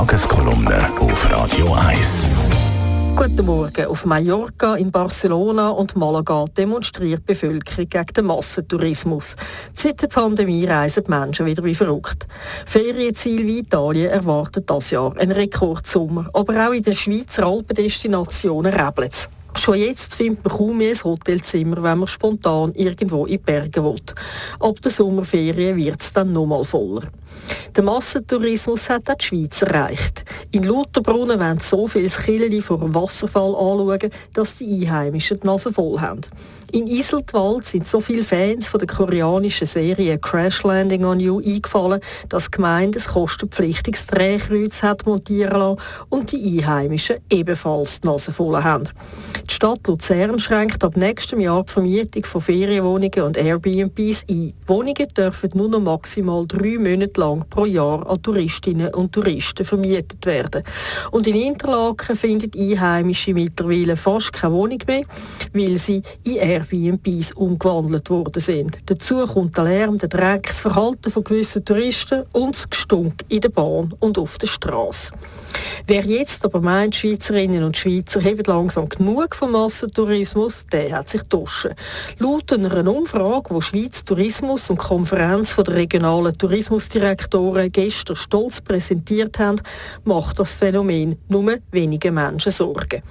Tageskolumne auf Radio 1. Guten Morgen. Auf Mallorca, in Barcelona und Malaga demonstriert die Bevölkerung gegen den Massentourismus. Seit der Pandemie reisen die Menschen wieder wie verrückt. Ferienziele wie Italien erwarten dieses Jahr einen Rekordsommer. Aber auch in den Schweizer Alpendestinationen rebelt es. Schon jetzt findet man kaum mehr ein Hotelzimmer, wenn man spontan irgendwo in die Berge will. Ab der Sommerferien wird es dann noch mal voller. Der Massentourismus hat auch die Schweiz erreicht. In Lauterbrunnen wollen so viele Killeli vor dem Wasserfall anschauen, dass die Einheimischen die Nase voll haben. In Iseltwald sind so viele Fans von der koreanischen Serie Crash Landing on You eingefallen, dass die Gemeinde ein kostenpflichtiges Drehkreuz hat montieren lassen und die Einheimischen ebenfalls die Nase voll haben. Die Stadt Luzern schränkt ab nächstem Jahr die Vermietung von Ferienwohnungen und Airbnbs ein. Wohnungen dürfen nur noch maximal 3 Monate lang pro Jahr an Touristinnen und Touristen vermietet werden. Und in Interlaken finden Einheimische mittlerweile fast keine Wohnung mehr, weil sie in Airbnbs umgewandelt worden sind. Dazu kommt der Lärm, der Dreck, das Verhalten von gewissen Touristen und das Gestunk in der Bahn und auf der Straße. Wer jetzt aber meint, Schweizerinnen und Schweizer haben langsam genug vom Massentourismus, der hat sich getäuscht. Laut einer Umfrage, die Schweiz Tourismus und Konferenz der regionalen Tourismusdirektoren gestern stolz präsentiert haben, macht das Phänomen nur wenigen Menschen Sorgen.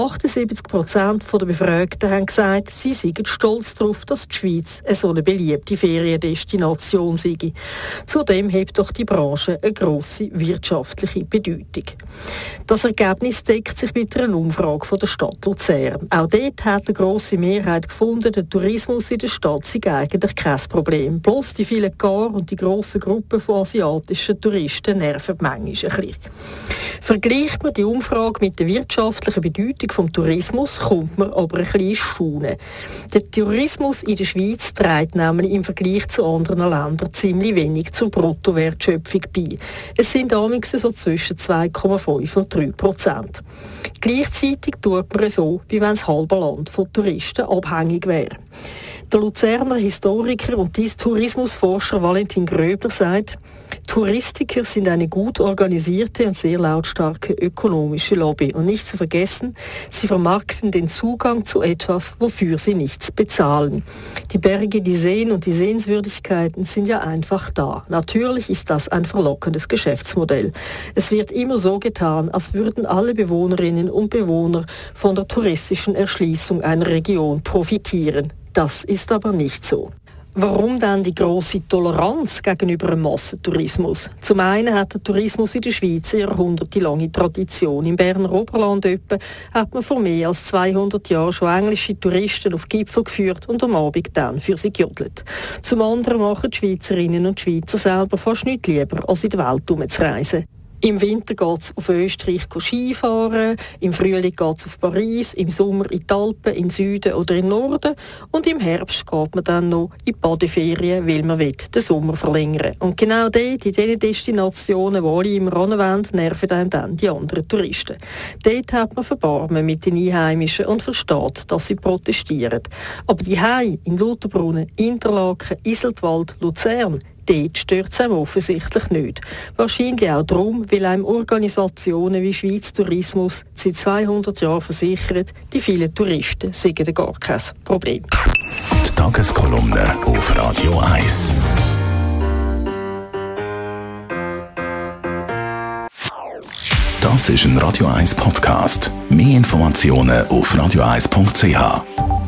78% der Befragten haben gesagt, sie seien stolz darauf, dass die Schweiz eine so eine beliebte Feriendestination sei. Zudem hat doch die Branche eine grosse wirtschaftliche Bedeutung. Das Ergebnis deckt sich mit einer Umfrage von der Stadt Luzern. Auch dort hat eine grosse Mehrheit gefunden, der Tourismus in der Stadt sei eigentlich kein Problem. Bloß die vielen Gar und die grossen Gruppen von asiatischen Touristen nerven manchmal ein bisschen. Vergleicht man die Umfrage mit der wirtschaftlichen Bedeutung des Tourismus, kommt man aber ein bisschen ins Staunen. Der Tourismus in der Schweiz trägt nämlich im Vergleich zu anderen Ländern ziemlich wenig zur Bruttowertschöpfung bei. Es sind amigs so zwischen 2,5 und 3%. Gleichzeitig tut man so, wie wenn das halbe Land von Touristen abhängig wäre. Der Luzerner Historiker und Tourismusforscher Valentin Gröbler sagt, Touristiker sind eine gut organisierte und sehr lautstarke ökonomische Lobby. Und nicht zu vergessen, sie vermarkten den Zugang zu etwas, wofür sie nichts bezahlen. Die Berge, die Seen und die Sehenswürdigkeiten sind ja einfach da. Natürlich ist das ein verlockendes Geschäftsmodell. Es wird immer so getan, als würden alle Bewohnerinnen und Bewohner von der touristischen Erschließung einer Region profitieren. Das ist aber nicht so. Warum dann die grosse Toleranz gegenüber dem Massentourismus? Zum einen hat der Tourismus in der Schweiz eine jahrhundertelange Tradition. Im Berner Oberland hat man vor mehr als 200 Jahren schon englische Touristen auf Gipfel geführt und am Abend dann für sie gejodelt. Zum anderen machen die Schweizerinnen und Schweizer selber fast nichts lieber, als in der Welt herumzureisen. Im Winter geht es auf Österreich Skifahren, im Frühling geht es auf Paris, im Sommer in die Alpen, in Süden oder im Norden und im Herbst geht man dann noch in die Badeferien, weil man den Sommer verlängern will. Und genau dort, in diesen Destinationen, wo alle immer hinwollen, nerven einem dann die anderen Touristen. Dort hat man Verbarmen mit den Einheimischen und versteht, dass sie protestieren. Aber die Hei in Lauterbrunnen, Interlaken, Iseltwald, Luzern, dort stört es einem offensichtlich nicht. Wahrscheinlich auch darum, weil einem Organisationen wie Schweiz Tourismus seit 200 Jahren versichern, die vielen Touristen seien gar kein Problem. Die Tageskolumne auf Radio 1. Das ist ein Radio 1 Podcast. Mehr Informationen auf radio1.ch.